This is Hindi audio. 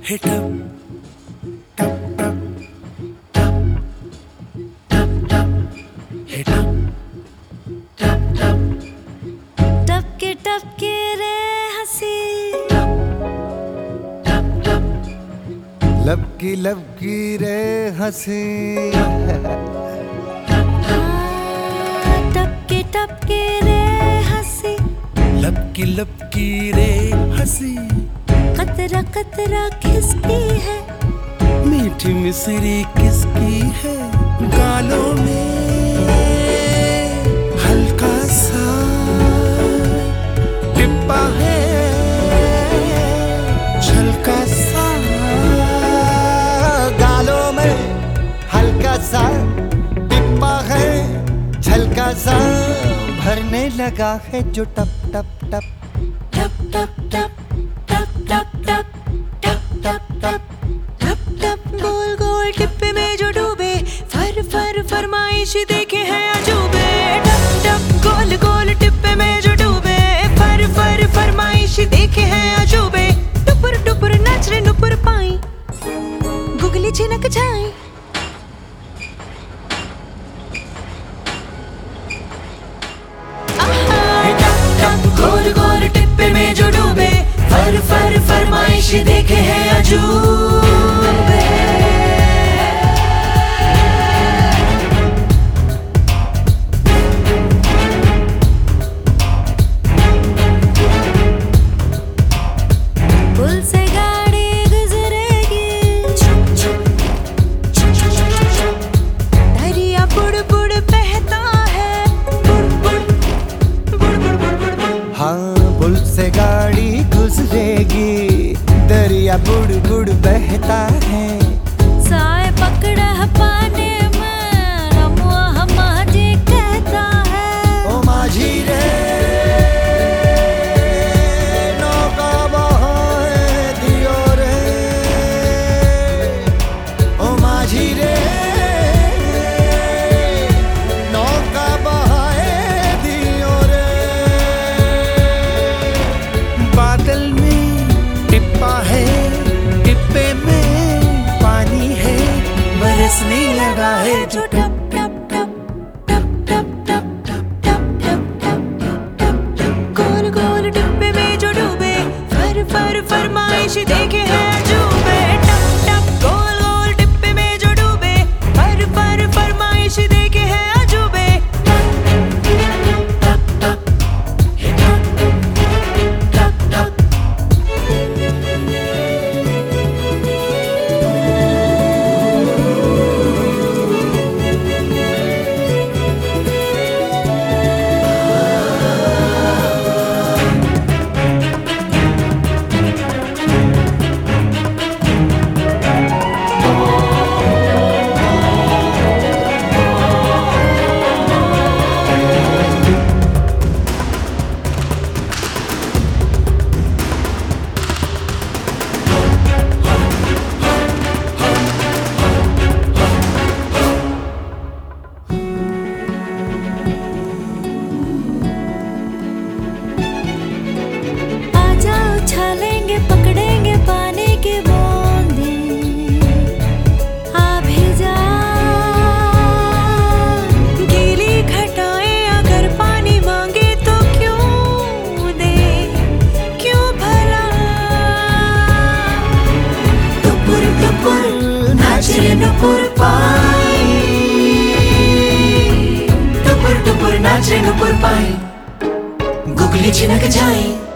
Hit up, tap tap, tap tap tap. Hit up, tap tap. टपके रे हंसी, Tap tap. लबकी लबकी रे हंसी। टपके रे हंसी, लपकी लपकी रे हंसी। कतरा कतरा किसकी है, मीठी मिसरी किसकी है। गालों में हल्का सा टिप्पा है, झलका सा। गालों में हल्का सा टिप्पा है, झलका सा भरने लगा है जो टप टप टप टप टप टप टप टप टप टप टप टप टप टप। गोल गोल टिप्पे में जो डूबे, फर फर फरमाइश देखे हैं अजूबे। टप टप गोल गोल टिप्पे में जो डूबे, फर फर फरमाइश देखे हैं अजूबे। टुपुर टुपुर नाच रे नुपुर पाई, गुगली छिनक जाए। गोल गोल टिप्पे में जो डूबे, फर फर फरमाइश देखे हैं अजूबे। पुल से गाड़ी गुजरेगी, दरिया बुड़ बुड़ बहता है, बुड़ बुड़ बुड़ बुड़ बुड़ बुड़ बुड़। हाँ पुल से गाड़ी गुजरेगी, दरिया बुड़ बुड़ बहता है। साए पकड़ा पाने में रमुआ हमारी कहता है, ओ माझी रे नौका बहाए दियो रे, ओ माझी रे नौका बहाए दियो रे। बादल में टिप्पा है, टिप्पे में पानी है, बरसने लगा है जो टप टप टप टप टप टप टप टप टप टप टप। गोल गोल डिब्बे में जो डूबे, फर फर फरमाइश देखे हैं अजूबे। टप टप गोल गोल डिब्बे में जो डूबे, फर फर फरमाइश देखे हैं अजूबे। टप टप। Hit up, tap tap. उछालेंगे पकड़ेंगे पानी की बूंदे, आ भी जा गीली घटाएं अगर पानी मांगे तो क्यों दे, क्यों भला। टुपुर टुपुर नाच रे नुपुर पाई, टुपुर टुपुर नाच रे नुपुर पाई, गुगली छिनक जाए।